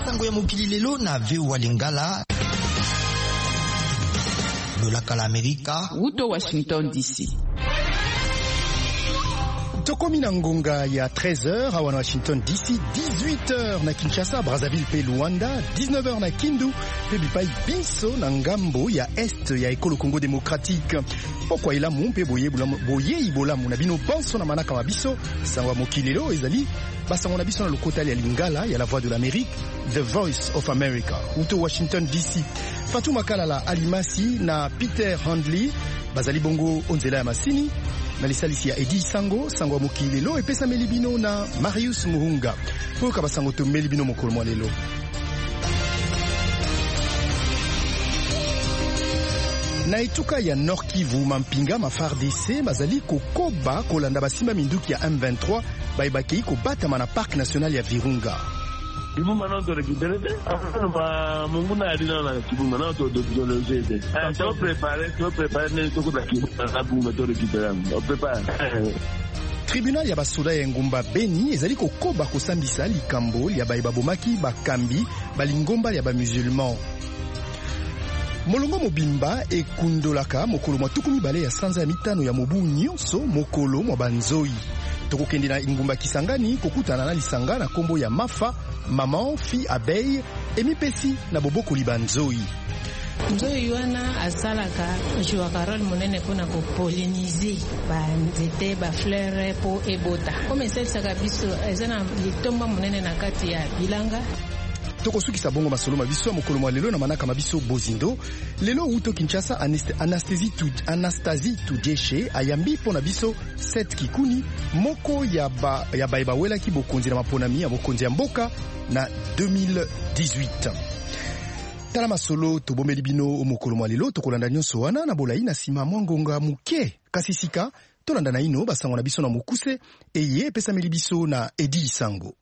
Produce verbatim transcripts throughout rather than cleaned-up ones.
Sango ya mokili lelo na V O A Lingala. Lolaka la Amerika. Uto Washington D C. Tokomi na ngonga ya treize heures awa na Washington D C, dix-huit heures na Kinshasa, Brazzaville pe Luanda, dix-neuf heures na Kindu pe bipai biso na ngambo ya est ya ekolo Congo démocratique. Pokwa elamu pe boye boye ibolamu na bino banso na manaka mabiso sango mokilelo ezali basango na biso na lokota ya Lingala ya la voix de l'Amérique, The Voice of America. Uto Washington D C. Fatou Makalala Alimasi na Peter Handley bazali bongo onzela ya masini na lisalisi ya Edi Sango, sango ya mokili lelo epesa melibino na Marius Muhunga. Poka basango to melibino mokolo mwa lelo. Na etuka ya Nord Kivu mampinga ma F A R D C bazali kokoba kolanda basimba minduki ya M vingt-trois baibaki kobatama na Parc National ya Virunga. Ibu mana to récupérer ba munguna adina na kibu mana to de de ah to préparer to préparer ne to ko da kibu na bu to récupérer on prépare. Tribunal ya basoda ya ngumba Beni ezali kokoba kosambisa likambo ya baiba bomaki bakambi balingomba ya ba musulman. Molongo mobimba ekundolaka mokolo mwa tukumi bale ya sanza ya mitano ya mobu nyonso mokolo mwa banzoi. Tokokende na ingumba Kisangani kokutana na lisanga na kombo ya Mafa, maman, fille, abeille, emipesi na boboko libanzoi. Nzoi wana asalaka joa karol monene pona ko polliniser ba nzete ba fleur po ebota. Comme celle saka biso ezana litomba monene na kati ya bilanga. Toko sukisa bongo masolo mabiso mokolo mwa lelo na manaka mabiso bozindo. Lelo uto Kinshasa Anastasie tu Anastasie Tujeshe ayambi pona biso set kikuni moko ya ba ya baiba wela ki bokonzi na maponami ya bokonzi ya mboka na deux mille dix-huit. Tala masolo to bomeli bino mokolo mwa lelo tokolanda nyonso wana na bolai na sima mwangonga muke kasisika tolanda na ino basango na biso na mukuse eye pesa meli biso na Edi Sango.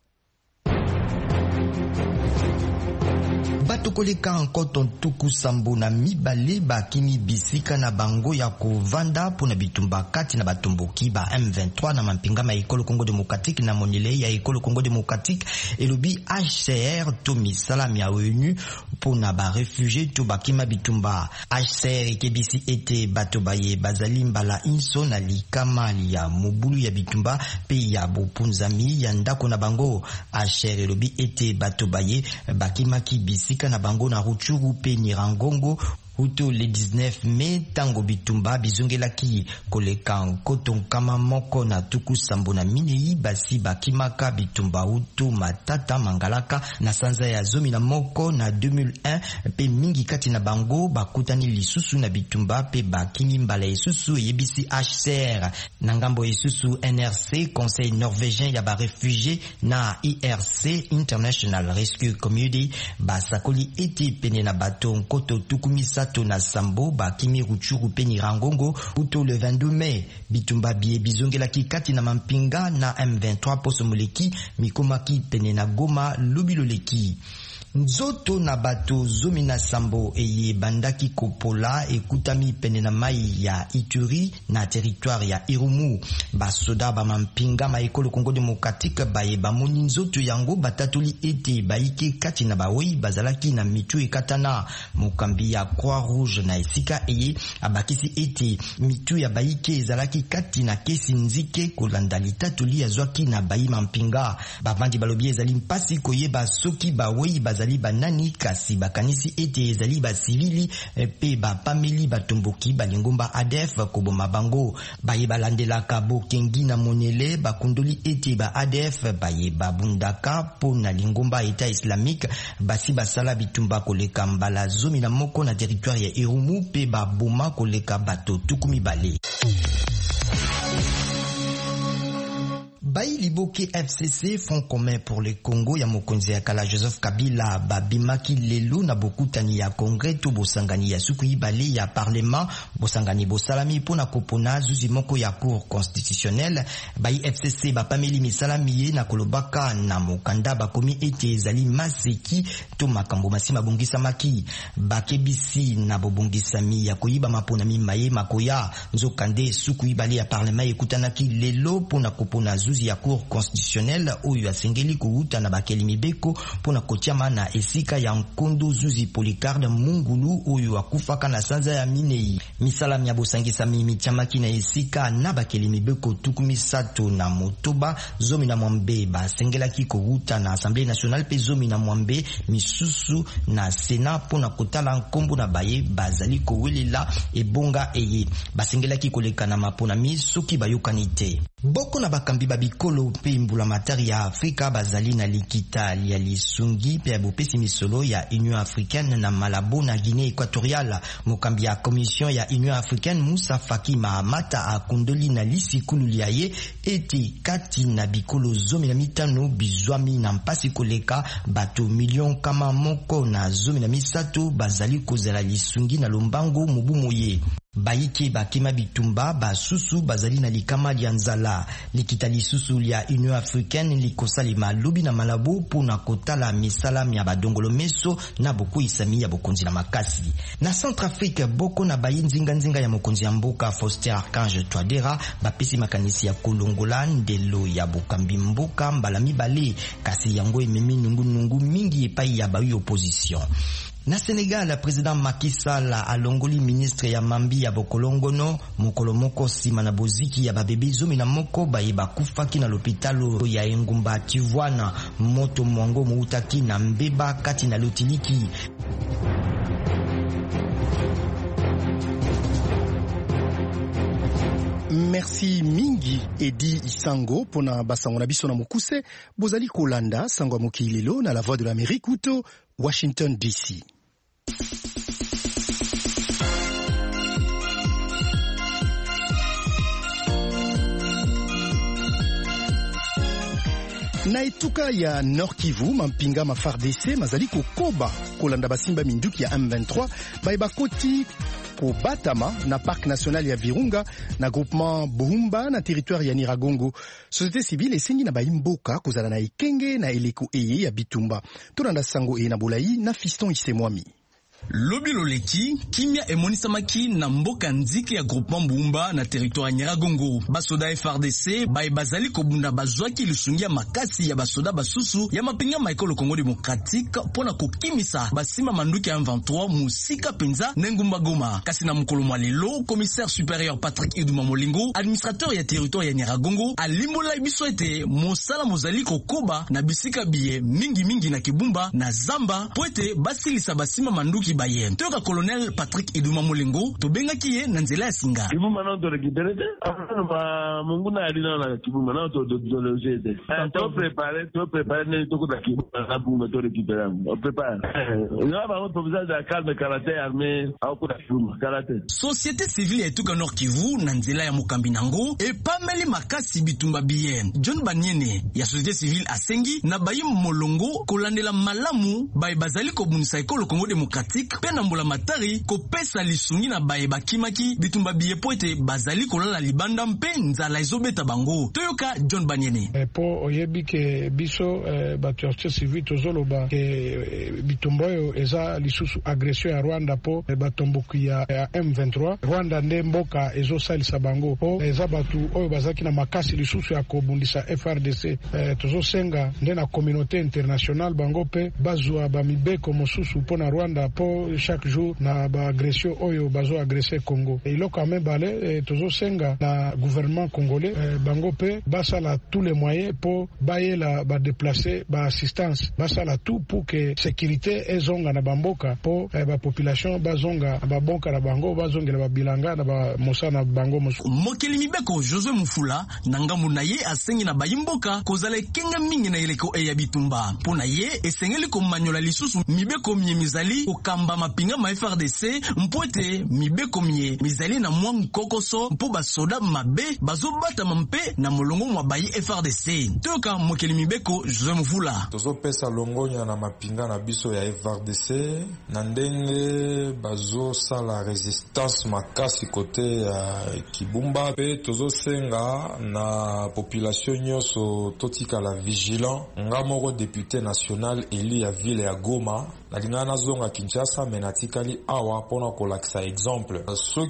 Bato koleka ankoto tuku sambo na mibale bakimi bisika na bango ya kovanda pona bitumba kati na batomboki ba M vingt-trois na mampinga ma ekolo Congo démocratique na monele ya ekolo Congo démocratique elobi H C R to misala ya ONU pona ba réfugié to bakima bitumba. H C R ekebisi ete bato baye bazali mbala inso na likama ya mobulu ya bitumba pe ya bopunzami ya ndako na bango. H C R elobi ete bato baye bakima ki bisika na bango na Ruchuru pe Nirangongo Uto le dix-neuf mai tango bitumba bizongelaki koleka nkoto nkama moko na tuku sambo na minei basi bakimaka bitumba uto matata mangalaka na sanza ya zomi na moko na deux mille un pe mingi kati na bango bakutani lisusu na bitumba pe bakimi mbala esusu yebisi H C R na ngambo esusu N R C Conseil norvégien ya ba réfugié na I R C International Rescue Community basakoli eti pene na bato nkoto tukumisa to na sambo bakimi Ruchuru pe Nirangongo uto le vingt-deux mai bitumba bie bizongelaki kati na mampinga na M vingt-trois poso moleki mikomaki pene na Goma lubiloleki. Nzoto na bato zomi na sambo eye bandaki kopola ekutami pene na mai ya Ituri na territoire ya Irumu. Basoda ba mampinga ma ekolo Congo démocratique baye bamoni nzoto yango batatoli ete baike kati na bawei bazalaki na mitu ekatana. Mokambi ya Croix Rouge na esika eye abakisi ete mitu ya baike ezalaki kati na kesi nzike kolanda litatoli azwaki na bayi mampinga. Bavandi balobi ezali mpasi koyeba soki bawei bazali banani kasi bakanisi ete ezali ba civili pe ba pameli batomboki balingomba A D F koboma bango baye balandelaka bokengi na monele bakundoli ete ba A D F baye babundaka po na lingomba État islamique basi basala bitumba koleka mbala zomi na moko na territoire ya Irumu pe baboma koleka bato tukumi bale. Bayi Liboke F C C Front commun pour le Congo ya mokonzi ya kala Joseph Kabila babimaki lelo na bokutani ya Congrès to bosangani ya suku ibale ya Parlement bosangani bosalami pona kopona zuzi moko ya Cour constitutionnelle. Bayi F C C bapameli misalami na kolobaka na mokanda bakomi ete ezali maseki to makambo masima bongisa maki bakebisi na bobongisami ya koyiba mapona mimaye makoya nzokande suku ibale ya Parlement ekutanaki lelo pona kopona zuzi uchunguzi ya Cour constitutionnelle oyo asengeli kuuta na bakeli mibeko pona kotiama na esika ya Nkondo Zuzi Policarde Mungulu oyo akufaka na sanza ya Minei. Misala mya bosangisa mimi chamaki na esika na bakeli mibeko tukumi sato na motoba zomi na mwambe basengela ki kuuta na Assemblée nationale pe zomi na mwambe misusu na Sénat pona kotala nkombo na baye bazali kowelela ebonga eye basengela ki koleka na mapona misoki bayokanite. Boko na bakambi babikolo pe mbula matari ya Afrika bazali na likita ya lisungi pe abopesi misolo ya Union Africaine na Malabo na Guinée Équatoriale. Mokambi ya Commission ya Union Africaine Moussa Faki Mahamata akundoli na lisi kululi yaye eti kati na bikolo zomi na mitano bizwami na mpasi koleka bato milion kama moko na zomi na misato bazali kozala lisungi na lombango mubumoye. Bayike bakima bitumba basusu bazali na likama lya nzala. Likita lisusu lya Union Africaine likosali malubi na Malabo pona kotala misala mya badongolo meso na boku isami ya bokonzi na makasi. Na Centrafrique boko na bayi nzinga nzinga ya mokonzi ya mboka Faustin Archange Touadera bapesi makanisi ya kolongola ndelo ya bokambi mboka mbala mibale kasi yango ememi nungu nungu mingi epai ya bayi opposition. Na Sénégal, président Macky Sall alongoli ministre ya mambi ya bokolongono mokolo moko sima na boziki ya babebe zomi na moko baye bakufaki na lopitalo ya Engumba Tivwana moto mwango muutaki na mbeba kati na lotiliki. Merci mingi Edi Isango pona basango na biso na mukuse bozali kolanda sango ya mokilelo na la voix de l'Amérique uto Washington D C. Na etuka ya Nord Kivu mampinga ma F A R D C mazali kokoba kolanda basimba minduki ya M vingt-trois baeba koti ko Batama na Parc National ya Virunga na groupement Buhumba na territoire ya Niragongo. Société civile esengi na baimboka kozala na ekenge na eleko eye ya bitumba. Tolanda sango e na bolai na Fiston Isemwami. Lobi loleki kimia emonisamaki na mboka nzike ya groupement Mbumba na territoire Nyiragongo. Basoda F R D C bae bazali kobunda bazwaki lisungia makasi ya basoda basusu ya mapinga maikolo Congo démocratique pona kokimisa basima manduki ya M vingt-trois musika penza nengumba Goma. Kasi na mukolo mwalelo commissaire supérieur Patrick Iduma Molingo administrateur ya territoire ya Nyiragongo alimbola biso ete mosala mozali kokoba na bisika biye mingi mingi na Kibumba na Zamba poete basilisa basima manduki baye. Toka colonel Patrick Iduma Molingo tobenga kiye na nzela ya singa. Kibumba na to récupérer afana ba mungu na alina na Kibumba na to to logete. To préparer to préparer ne to ko Kibumba na bunga to récupérer. On prépare. Na ba on professeur de cadre karaté armé au ko Kibumba karaté. Société civile ya tuka Nord Kivu na nzela ya Mukambi nango e pameli makasi bitumba bien. John Banyene ya société civile asengi na bayi molongo kolandela malamu bayi bazali ko bunisa ekolo Congo démocratique pena mbula matari ko pesa lisungi na baye bakimaki bitumba biye poete bazali kolala libanda mpe nzala ezobeta bango. Toyoka John Banyene. E po oyebi ke biso e, batu ya société civile tozoloba ke e, bitumba oyo eza lisusu agression ya Rwanda po e, batomboki ya, ya M vingt-trois. Rwanda nde mboka ezosalisa bango po eza batu oyo bazaki na makasi lisusu ya kobundisa F R D C. E, tozosenga nde na communauté internationale bango pe bazwa bamibeko mosusu po na Rwanda po chaque jour na ba agression oyo bazo agresser Congo. Et iloko ame bale e, tozo senga na gouvernement congolais e, bango pe basala tous les moyens pour baye la ba déplacer ba assistance basala tout pour que sécurité ezonga na bamboka po e, ba population bazonga ba bonka na bango bazongela ba bilanga na ba mosa na bango mosu. Mokeli mibeko José Mufula na ngambu na ye asengi na bayimboka kozala kenga mingi na eleko e ya bitumba pona ye esengeli ko manyola lisusu mibeko mizali okamba mapinga ma F R D C mpoete mibeko mie mizali na mwa nkokoso mpo basoda mabe bazobata mampe na molongo mwa bayi F R D C. Toka mokeli mibeko José Mufula. Tozo pesa longonya na mapinga na biso ya F R D C na ndenge bazo sala resistance makasi kote ya Kibumba pe tozo senga na population nyoso totika la vigilant. Ngamoko député national élu ya ville ya Goma na lingana zonga Kinshasa Kinshasa menatikali awa pona kolakisa exemple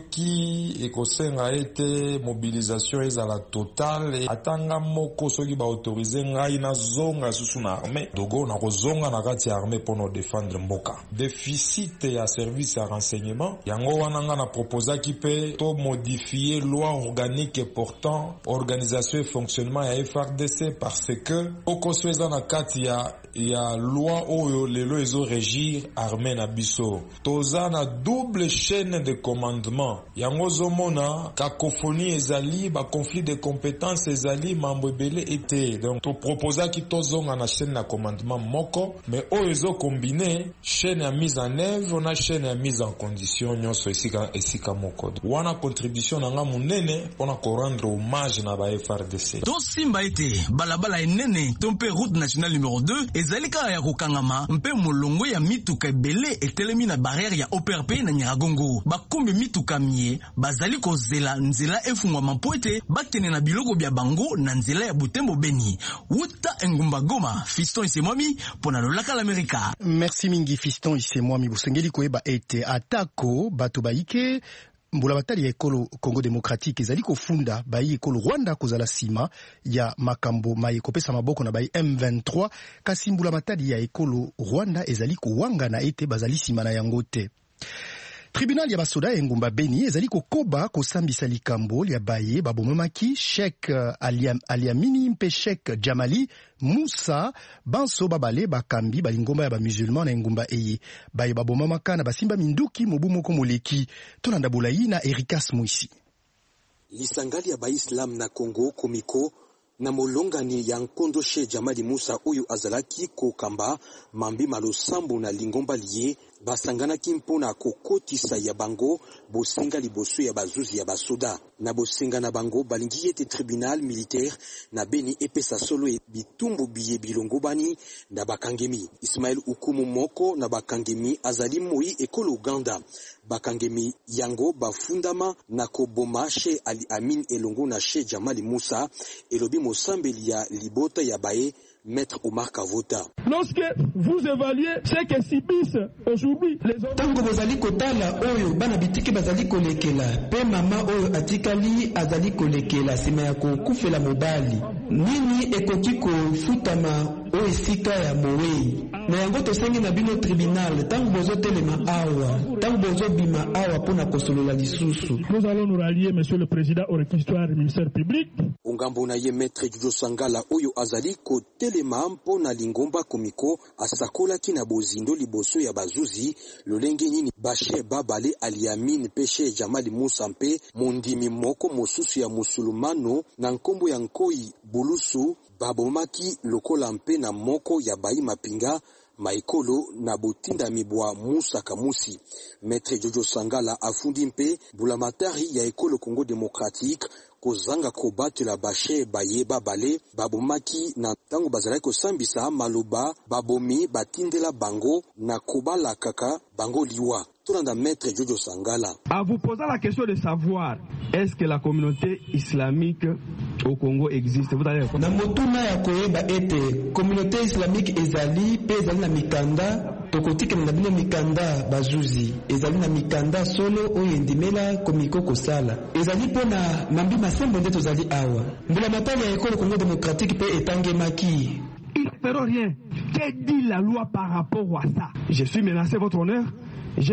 soki ekosenga ete mobilisation ezala totale atanga moko soki ba autoriser ngai na zonga susu na armée dogo na kozonga na kati ya armée pona défendre mboka. Déficit ya service ya renseignement yango wana nga na proposa ki pe to modifier loi organique portant organisation et fonctionnement ya F R D C parce que okoso eza na kati ya ya loi oyo lelo ezo régir armée na biso toza na double chaîne de commandement yango zomona cacophonie ezali ba conflit de compétences ezali mambo ebele ete donc to proposa ki tozonga na chaîne na commandement moko mais oyo ezo combiner chaîne ya mise en œuvre na chaîne ya mise en condition nyonso esika esika moko wana contribution nanga munene pona ko rendre hommage na ba F R D C to simba ete balabala enene to mpe route nationale numéro deux ezali kaka ya kokangama mpe molongo ya mituka ebele etelemi na barrière ya O P R P na Nyiragongo bakombe mituka mie bazali kozela nzela efungwama mpo ete bakene na biloko bya bango na nzela ya Butembo Beni wuta engumba Goma. Fiston Isemwami pona lolaka l'Amerika. Merci mingi Fiston Isemwami busengeli koyeba ete atako bato baike mbula batali ya ekolo Congo Démocratique ezali kofunda bayi ekolo Rwanda kozala sima ya makambo maye kopesa maboko na bayi M vingt-trois kasi mbula batali ya ekolo Rwanda ezali kowanga na ete bazali sima na yango te. Tribunal ya basoda ya Ngumba Beni ezali kokoba kosambisa likambo ya baye babomemaki Sheikh Aliam, Aliamini mpe Sheikh Jamali Musa banso babale bakambi balingomba ya ba musulman na Ngumba eye baye babomemaka na basimba minduki mobu moko moleki tonanda bolayi na Erikas Muisi. Lisangali ya ba Islam na Kongo komiko na molongani ya Nkondo Sheikh Jamali Musa uyu azalaki kokamba mambi malosambo na lingomba liye basangana kimpo na kokotisa ya bango bosenga liboso ya bazuzi ya basoda na bosenga na bango balingi ete tribunal militaire na Beni epesa solo e bitumbu biye bilongo bani na bakangemi. Ismail Ukumu moko na bakangemi azali moi ekolo Uganda bakangemi yango bafundama na koboma Sheikh Ali Amin elongo na Sheikh Jamali Musa elobi mosambeli ya libota ya bae Maître Omar Kavota. Lorsque vous évaluez ce que subissent aujourd'hui les hommes, tango bozali kotala oyo bana bitiki bazali kolekela pe mama oyo atikali azali kolekela sima ya kokufela mobali nini ekoki kofutama o esika ya mowei na yango tosengi na bino tribunal tango bozotelema awa tango bozobima awa pona kosolola lisusu. Nous allons nous rallier monsieur le président au réquisitoire du ministère public. Ongambo na ye Maître Jojo Sangala oyo azali kotelema mpona lingomba komiko asakola kina bozindo liboso ya bazuzi lolenge nini bashe babale Aliamine peshe Jamali Musa mpe mondimi moko mosusu ya musulmano na nkombo ya nkoi bulusu babomaki lokola mpe na moko ya bayi mapinga maikolo na botinda mibwa Musa Kamusi. Maître Jojo Sangala afundi mpe bulamatari ya ekolo Congo Démocratique kozanga kobatela bashe baye babale babomaki na tango bazalaki kosambisa maloba babomi batindela bango na kobala kaka bango liwa. Tonanda Maître Jojo Sangala. À vous poser la question de savoir est-ce que la communauté islamique au Congo existe. Vous allez répondre. Na motuna ya koyeba ete communauté islamique ezali pe ezali na mikanda tokotike na bino mikanda bazuzi ezali na mikanda solo oyo endimela komiko kosala ezali pona mambi masembo nde tozali awa mbula matali ya ekolo Congo Démocratique pe etangemaki. Ils ne feront rien. Que dit la loi par rapport à ça? Je suis menacé votre honneur. Je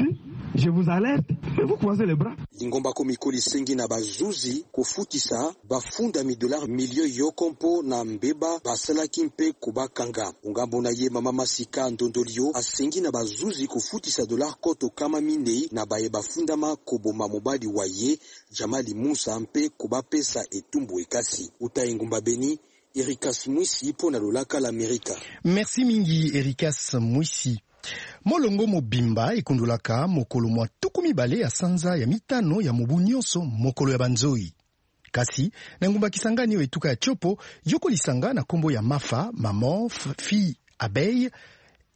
Je vous alerte, mais vous croisez les bras. Lingomba komiko lisengi na bazuzi kofutisa bafunda mi dollar milio yokompo na mbeba basalaki mpe kubakanga. Ungambo na ye mama Masika Ndondolio asengi na bazuzi kofutisa dollar koto kama minei na baye bafundama koboma mobali waye Jamali Musa mpe kubapesa etumbu ekasi. Uta Ngumba Beni, Erikas Muisi pona lolaka l'Amerika. Merci mingi Erikas Muisi. Molongo mobimba ekundulaka mokolo mwa tukumi bale ya sanza ya mitano ya mobu nyonso mokolo ya banzoi. Kasi na ngumba Kisangani yo etuka ya chopo yoko lisanga na kombo ya Mafa, Maman, Fi, Abeille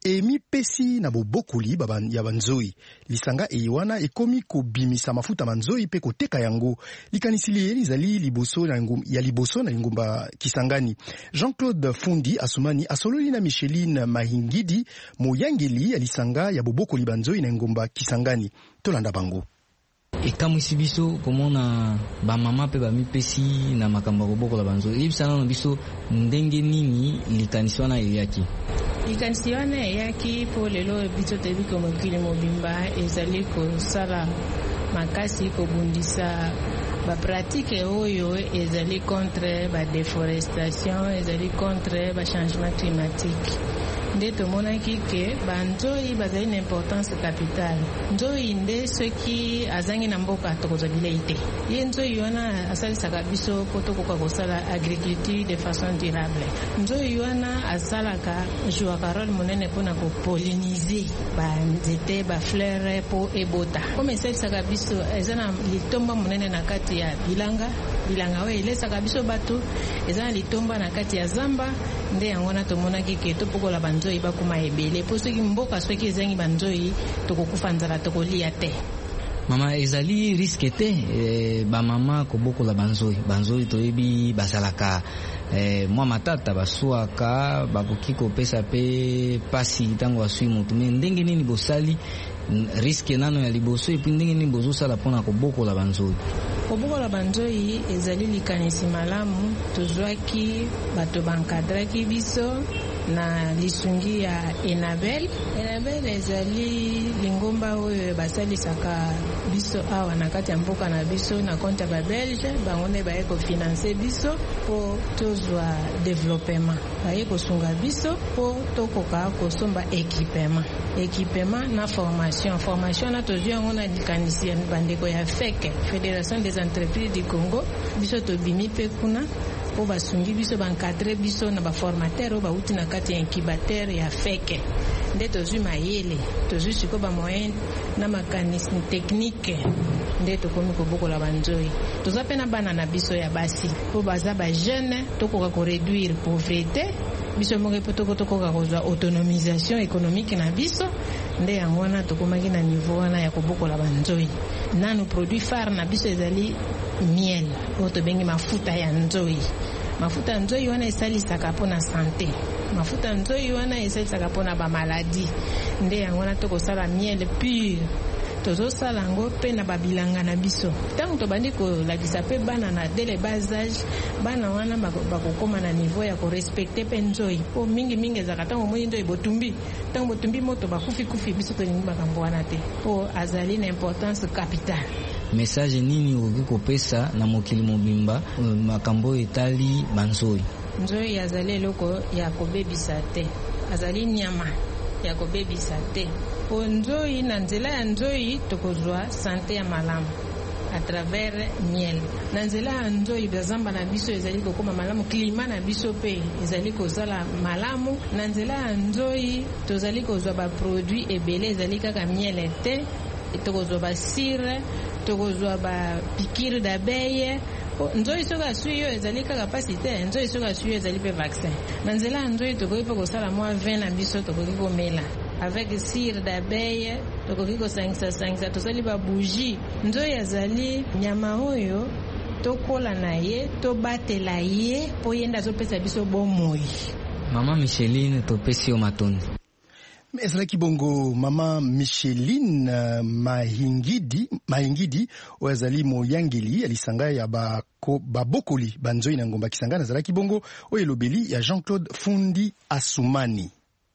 emi pesi na bobokoli ya banzoi. Lisanga ewana ekomi kobimisa mafuta manzoi pe koteka yango. Likanisili elizali liboso na ngum, ya liboso na ngumba Kisangani. Jean-Claude Fundi Asumani asololi na Micheline Mahingidi moyangeli ya lisanga ya bobokoli banzoi na ngumba Kisangani. Tolanda bango. Ekamwisi biso komona ba mama pe ba mipesi na makamba koboko la banzo ibisana na biso ndenge nini likaniswana yaki likaniswana yaki po lelo biso tebi ko mokili mobimba ezali ko sala makasi ko bundisa ba pratique oyo ezali contre ba déforestation ezali contre ba changement climatique. Nde tomonaki ke banzoi bazali na importance capitale. Nzoi nde soki azangi na mboka tokozwa bilei te. Ye nzoi wana asalisaka biso po tokoka kosala agriculture de façon durable. Nzoi wana asalaka jouaka role monene mpona kopolliniser banzete bafleur po ebota. Kome esalisaka biso eza na litomba monene na kati ya bilanga bilanga oyo elesaka biso bato eza na litomba na kati ya zamba. Nde yango wana tomonaki ke topokola banzoi bakuma ebele po soki mboka soki ezangi banzoi tokokufa nzala tokolia te. Mama ezali risque te e, ba mama kobokola banzoi banzoi toyebi basalaka e, mwa matata basuaka bakoki kopesa pe pasi tango asui mutu me ndenge nini bosali risque nano ya liboso epi ndenge nini bozosala mpona kobokola banzoi. Kobokola banzoi ezali likanisi malamu tozwaki bato bankadraki biso na lisungi ya Enabel. Enabel ezali lingomba oyo basalisaka biso awa na kati ya mboka na biso na konta ba Belge bango nde baye kofinanse biso po tozwa développement baye kosunga biso po tokoka kosomba équipement équipement na formation formation na tozwi yango na likanisi ya bandeko ya F E C Fédération des entreprises du Congo biso tobimi pe kuna po basungi biso bankadre biso na baformateur oyo bauti na kati ya incubateur ya F E C nde tozwi mayele tozwi siko bamoyen na makanisme technique nde tokomi kobokola banzoi. Tozwa mpe na bana na biso ya basi po baza bajeune tokoka koréduire pauvreté biso moko po tokoka kozwa autonomisation économique na biso nde yango wana tokomaki na niveau wana ya kobokola banzoi. Nanu produit phare na biso ezali miel oyo tobengi mafuta ya nzoi. Mafuta ya nzoi wana esalisaka mpona santé. Mafuta ya nzoi wana esalisaka mpona bamaladi nde yango wana tokosala miel pure tozosala yango mpe na babilanga na biso. Ntango tobandi kolakisa mpe bana na dès le bas âge bana wana bakokoma na niveau ya korespecte mpe nzoi po mingimingi ezalaka ntango omoni nzoi botumbi ntango botumbi moto bakufikufi biso tolingi makambo wana te po azali na importance capitale. Message nini okoki kopesa na mokili mobimba makambo etali banzoi? Nzoi azali eloko ya kobebisa te azali nyama ya kobebisa te po nzoi na nzela ya nzoi tokozwa sante ya malamu à travers miel na nzela ya nzoi bazamba na biso ezali kokoma malamu klima na biso pe ezali kozala malamu na nzela ya nzoi tozali kozwa baproduit ebele ezali kaka miel te tokozwa basire tokozwa ba piqûre d'abeille nzoi soki asui yo ezali kaka pasi te nzoi soki asui yo ezali mpe vaccin na nzela ya nzoi tokoki mpe kosala mwa vin na biso tokoki komela avec cire d'abeille tokoki kosangisa-sangisa tosali babougie. Nzoi azali nyama oyo tokola na ye tobatela ye po ye nde azopesa biso bomoi. Mama Micheline topesi yo matondi. Ezalaki bongo Mama Micheline uh, Mahingidi Mahingidi oyo azali moyangeli alisanga ya bako babokoli banzoi na ngomba Kisangani. Ezalaki bongo oyo elobeli ya Jean-Claude Fundi Asumani.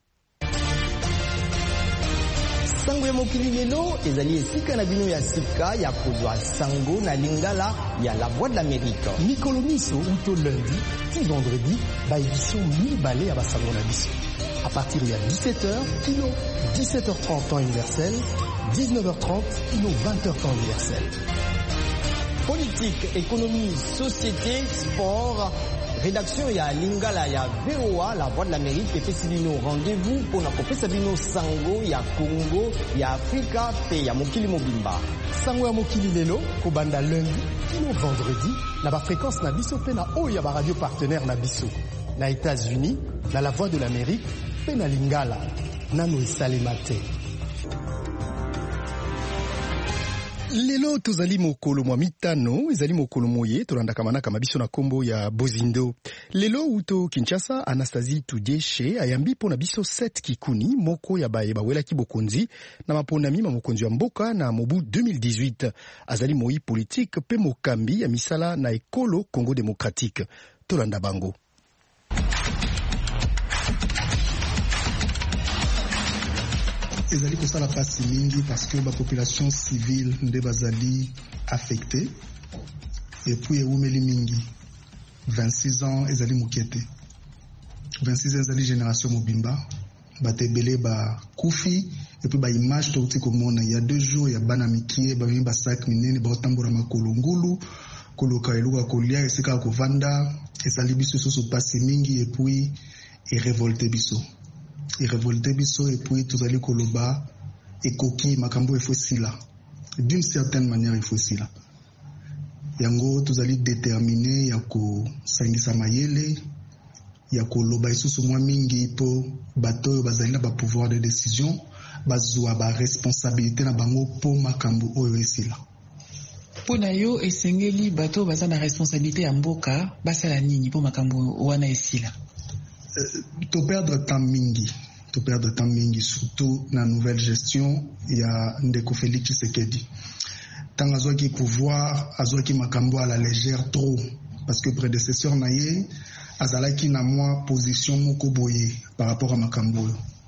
Sango ya mokili lelo ezali esika na bino ya sika ya kozwa sango na lingala ya La Voix de l'Amérique. Mikolo miso uto lundi ti vendredi ba édition mibale ya basango na biso. À partir de dix-sept heures, kilo dix-sept heures trente temps universel, dix-neuf heures trente, kilo vingt heures temps universel. Politique, économie, société, sport, rédaction ya lingala ya V O A, La Voix de l'Amérique, et Fesibino rendez-vous pour na kopesa bino sango ya Congo, ya Afrika, pe ya mokili mobimba. Sango ya mokili lelo, kobanda lundi, kilo vendredi, na ba fréquence na biso pe na oyo ya ba radio partenaire na biso. Na États-Unis, na La Voix de l'Amérique, pe na lingala. nano esalema te. Lelo tozali mokolo mwa mitano ezali mokolo moye tolandaka manaka mabiso na kombo ya Bozindo. Lelo uto Kinshasa Anastasie Tudeshe ayambi pona biso sept kikuni moko ya baye bawelaki bokonzi na maponami ma mokonzi ya mboka na mobu deux mille dix-huit. Azali moi politique pe mokambi ya misala na ekolo Congo démocratique. Tolanda bango. ezali kosala pasi mingi parce que la population civile nde bazali affectée et puis eumeli mingi vingt-six ans ezali mokete vingt-six ans ezali génération mobimba batebele ba kufi et puis ba image touti komona il y a deux jours ya bana mikie ba ba sac minene ba tambola makolo ngulu koloka eluka kolia esika kovanda ezali biso soso pasi mingi et puis et révolté biso et révolté biso et puis tozali koloba ekoki makambo efosila d'une certaine manière efosila yango tozali déterminé ya ko sangisa mayele ya koloba isusu mwa mingi po bato bazali na ba pouvoir de décision bazwa ba responsabilité na bango po makambo oyo esila pona yo esengeli bato baza na responsabilité ya mboka basala nini po makambo wana esila. Euh, to perdre temps mingi to perdre temps mingi surtout na nouvelle gestion ya Ndeko Félix Tshisekedi tant azwaki pouvoir azwaki makambo à la légère trop parce que prédécesseur na ye azalaki na moi position moko boye par rapport à makambo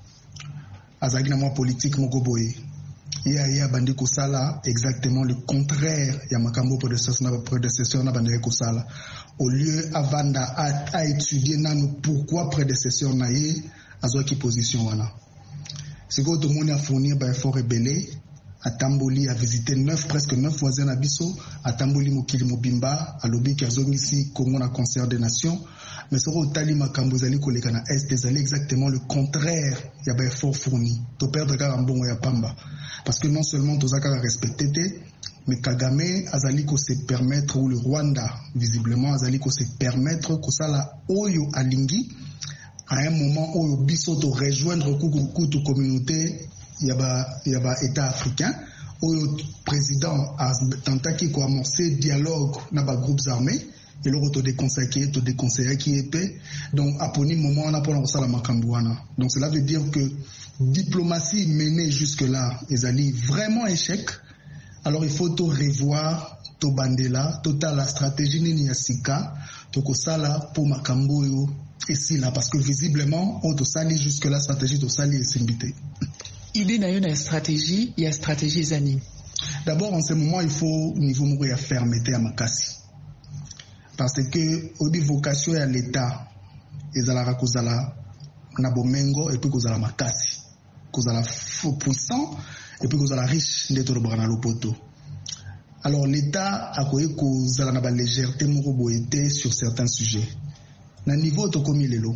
azalaki na moi politique moko boye ya ya bandi kosala exactement le contraire ya makambo prédécesseur na prédécesseur na bandi kosala au lieu avanda à, à étudier nanu pourquoi prédécesseur na ye azwaki position wana siko to moni a fournir ba effort rebelle atamboli a visiter neuf presque neuf voisins na biso atamboli mokili mobimba alobi ki azongisi Congo na concert des nations mais soko tali makambo zali koleka na est ezali exactement le contraire ya ba effort fourni to perdre ka mbongo ya pamba parce que non seulement tozaka respecter te mais Kagame azali ko se permettre ou le Rwanda visiblement azali ko se permettre ko sala oyo alingi à un moment où biso to rejoindre kuku communauté yaba yaba état africain où le président a tenté ko amorcer dialogue na ba groupes armés et le retour des conseillers to des conseillers qui étaient donc à poni moment on a pour ça la makambouana donc cela veut dire que diplomatie menée jusque là ezali vraiment échec. Alors il faut tout revoir to bandela total la stratégie nini ya sika to kosala pour makambo yo ici là parce que visiblement on to sali jusque la stratégie to sali est simbité. Idée na yo na stratégie ya stratégie zani. D'abord en ce moment il faut niveau moko ya fermeté à makasi. Parce que au niveau vocation ya l'état ezala kozala na bomengo et puis kozala makasi. Kozala faux puissant et puis kozala riche ndeto lobana lopoto. Alors l'état a koye kozala na ba légèreté moko boyete sur certains sujets. Na niveau to komi lelo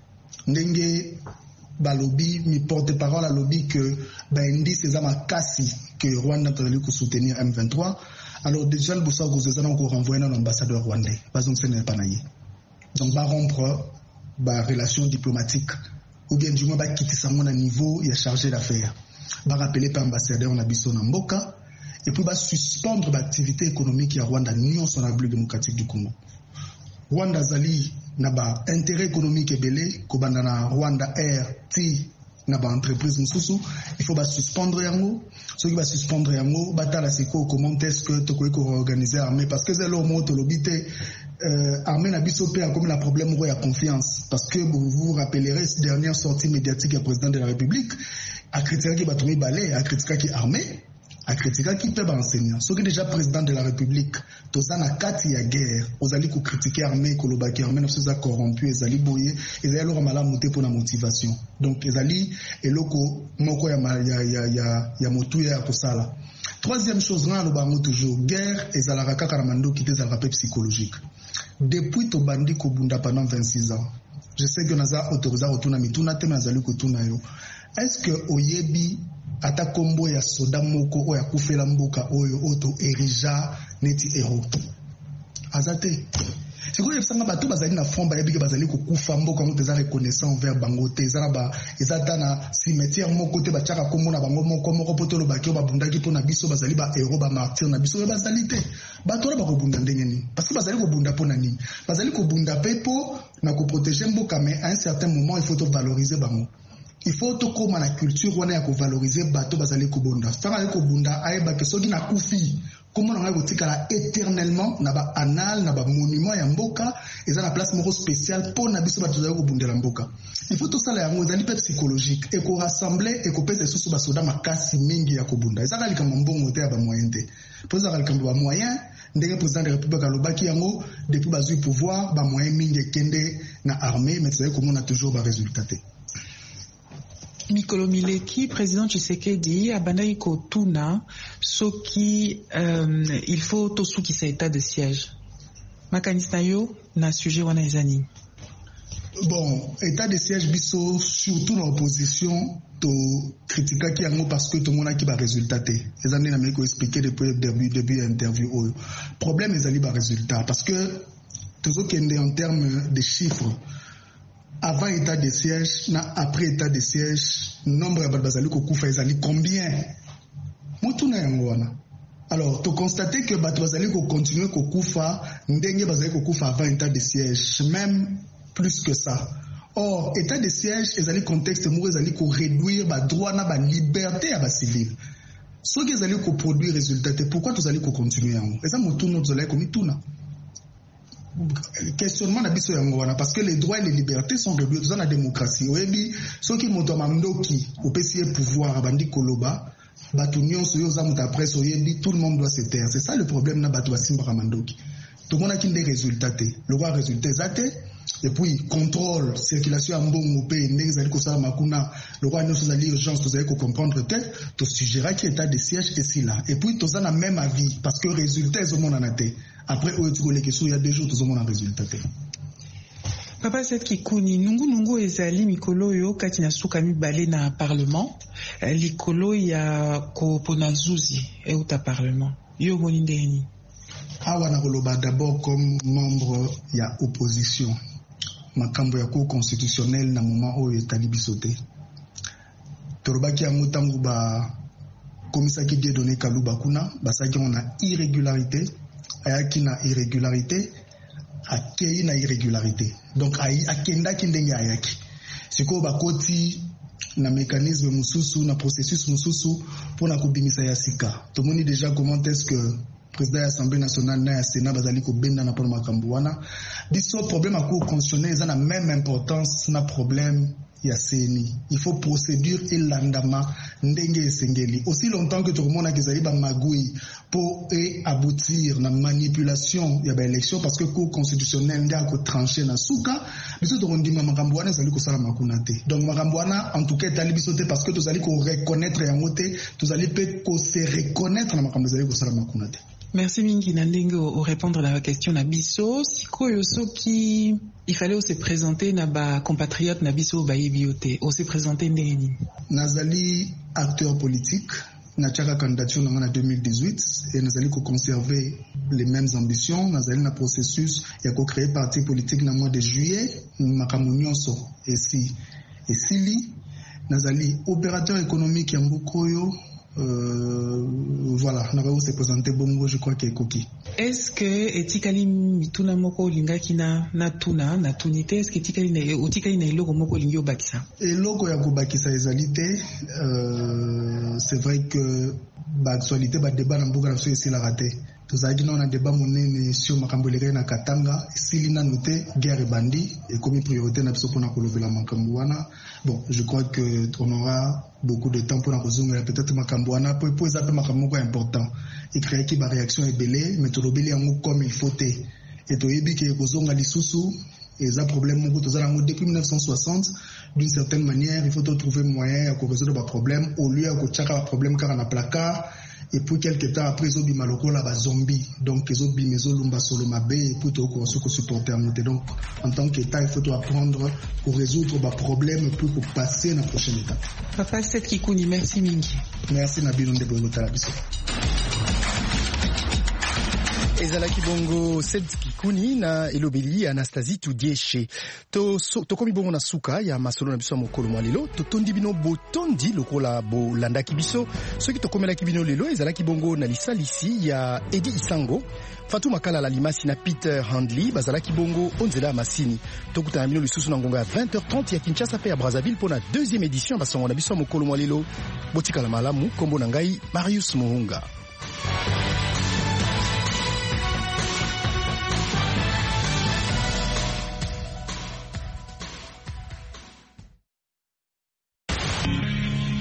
ndenge balobi mi porte-parole a lobby que ba indice za makasi que Rwanda tozali ko soutenir M vingt-trois. Alors déjà le bossa gozezana ko renvoyer na ambassadeur rwandais bazong ce n'est pas naïe. Donc ba rompre ba relation diplomatique ou bien du moins ba kitisa mon niveau ya chargé d'affaires. Ba rappeler par ambassadeur na biso na mboka et puis ba suspendre l'activité économique ya Rwanda Union sur la République démocratique du Congo. Rwanda zali na ba intérêt économique ebele ko banda na Rwanda Air ti na ba entreprise mususu il faut ba suspendre yango ce qui va suspendre yango batala siko comment est-ce que to ko organiser armée parce que zelo mo to lobite euh armée na biso pe comme la problème ko ya confiance parce que vous vous rappellerez cette dernière sortie médiatique du président de la République a critiqué ki batomi balé a critiqué ki armée a critiqué qui peut enseigner. Ce qui est déjà président de la République, tozana kati ya guerre, ozali ko critiquer armée kolobaki armée n'ose za corrompu ezali boye, ezali lo mala monter pour la motivation. Donc ezali eloko moko ya ya ya ya, ya motu ya kosala. Troisième chose na lo bango toujours guerre ezala kaka na mando qui ezala pe psychologique. Depuis to bandi ko bunda pendant vingt-six ans. Je sais que naza autorisé retourna mituna te nazali ko tuna yo. Est-ce que oyebi ata kombo ya soda moko oya kufela mboka oyo oto erija neti hero azate C'est quoi ça bateau bazali na front ba yebiki bazali ko kufa mboka ngo teza reconnaissant envers bango teza ba ezata na cimetière moko te ba chaka kombo na bango moko moko potolo ba kyo ba bundaki pona biso bazali ba héros ba martyr na biso bazali te bato la ba ko bunda ndenge ni parce que bazali ko bunda pona nini bazali ko bunda pepo na ko protéger mboka mais à un certain moment il faut to valoriser bango. Il faut to koma na culture wana ya ko valoriser bato bazali ko bunda sanga ko bunda ayeba ke soki na kufi comment on a gotikala éternellement na ba annal na ba monument ya mboka eza na place moko spéciale pour na biso bato bazali ko bundela mboka. Il faut to sala yango ezali pe psychologique et ko rassembler et ko pesa susu ba soda makasi mingi ya ko bunda eza kali kama mbongo te ya ba moyen te poza kali kama ba moyen ndenge président de la République alobaki yango depuis bazui pouvoir ba moyen mingi kende na armée mais c'est comme on a toujours ba résultat. Mikolo Mileki, président Tshisekedi, abandai ko tuna soki euh, il faut to suki sa état de siège. Makanista yo na sujet wana ezani. Bon, état de siège biso surtout dans l'opposition to critica ki yango parce que tout le monde a qui ba résultat te. Ezani na meko expliquer depuis le début début interview oyo. Problème ezali ba résultat parce que toujours kende en termes de chiffres. Avant état de siège, na après état de siège, nombre de bazali kokufa ezali combien? Motuna yango wana. Alors, tu constates que bazali ko continuer kokufa, ndenge bazali kokufa avant état de siège, même plus que ça. Or, état de siège ezali contexte mo ezali ko réduire ba droit na ba liberté ya ba civil. So que ezali ko produire résultat, pourquoi tu allez ko continuer yango? Eza motuna bazali ko mituna. Questionnement d'abisso yangoana parce que les droits et les libertés sont réduits dans la démocratie. Oyebi soki moto mandoki opesier pouvoir bandi koloba batu nyonso yo za muta presse oyebi tout le monde doit se taire. C'est ça le problème na batu basimba mandoki. Tout le monde a qui des résultats. Le roi résultat zate et puis contrôle circulation en bon pays ndenge zali ko sala makuna le roi nyonso zali urgence vous allez comprendre que to suggérer qui état de siège et si là et puis tous en a même avis parce que résultat est au monde en até. Après, il y a deux jours, tout le monde a résultat. Papa cette kikuni nungu nungu ezali mikolo yo kati na suka mibale na parlement likolo ya ko pona zuzi e uta parlement yo boni ndeni awa na koloba d'abord comme membre ya opposition makambo ya cour constitutionnelle na moment oyo etali bisote torobaki yango tangu ba komisaki de donner kaluba kuna basaki on a irrégularité ayaki na irrégularité akei na irrégularité donc akendaki ndenge ayaki siko bakoti na mécanisme mususu na processus mususu pour na kobimisa ya sika tomoni déjà comment est-ce que président de l'Assemblée nationale na ya Sénat bazali ko benda na pour makambo wana biso problème à cour constitutionnelle ça na même importance na problème ya seni il faut procédure et landama ndenge esengeli aussi longtemps que tout le monde a kezali ba magui pour et aboutir na manipulation ya ba élection parce que cour constitutionnelle ndia ko trancher na suka biso to ndima makambo wana ezali ko sala makuna te donc makambo wana en tout cas tali biso te parce que tozali ko reconnaître yango te tozali pe ko se reconnaître na makambo ezali ko sala makuna te. Merci mingi na ndenge au répondre à la question na biso sikoyo soki il fallait se présenter na ba compatriotes na biso ba yebiote on se présenter ndenge ni nazali acteur politique na chaka candidature en deux mille dix-huit et nazali ko conserver les mêmes ambitions nazali na processus ya ko créer parti politique na mois de juillet makamunyoso et si et sili nazali opérateur économique ya mbokoyo. Euh, voilà, on va se présenter bongo, je crois qu'il est coquille. Est-ce que etikali mituna moko lingaki na na tuna na tunité est-ce que etikali na otikali na iloko moko lingi obakisa? Eloko ya kobakisa ezalité euh c'est vrai que ba actualité ba débat na mboka na so esi la raté. Tozaki na débat monene sur makambo lere na Katanga sili na noté guerre bandi et comme priorité na biso pona kolobela makambo wana. Bon, je crois que on aura beaucoup de temps pour la résoudre peut-être makambo wana pour pour ça makambo important. Il crée qui ba réaction est belé mais tolobeli yango comme il faut te. Et toyebi ke kozonga lisusu et ça problème moko tozala ngo depuis mille neuf cent soixante d'une certaine manière il faut trouver moyen de résoudre le problème au lieu de chaka problème car na placard. Et puis quelques temps après ils ont bima loko la ba zombie donc ils ont bima zolumba solo mabe et puis to ko ko supporter donc en tant qu'état il faut apprendre pour résoudre ba problème puis pour passer à la prochaine étape. Papa Seth Kikuni merci mingi. Merci Nabil Ndebo Tala biso. ezalaki bongo Seth Kikuni na elobeli Anastasie Tudieshe to so, to komi bongo na suka ya masolo na biso mokolo mwa lelo to tondi bino botondi lokola bo landaki biso soki to komelaki bino lelo ezalaki bongo na lisalisi ya Edi Isango Fatou Makala la limasi na Peter Handley bazalaki bongo onzela masini tokutana bino lisusu na ngonga ya vingt heures trente ya Kinshasa pe ya Brazzaville pour la deuxième édition basongo na biso mokolo mwa lelo botika la malamu kombo na ngai Marius Muhunga.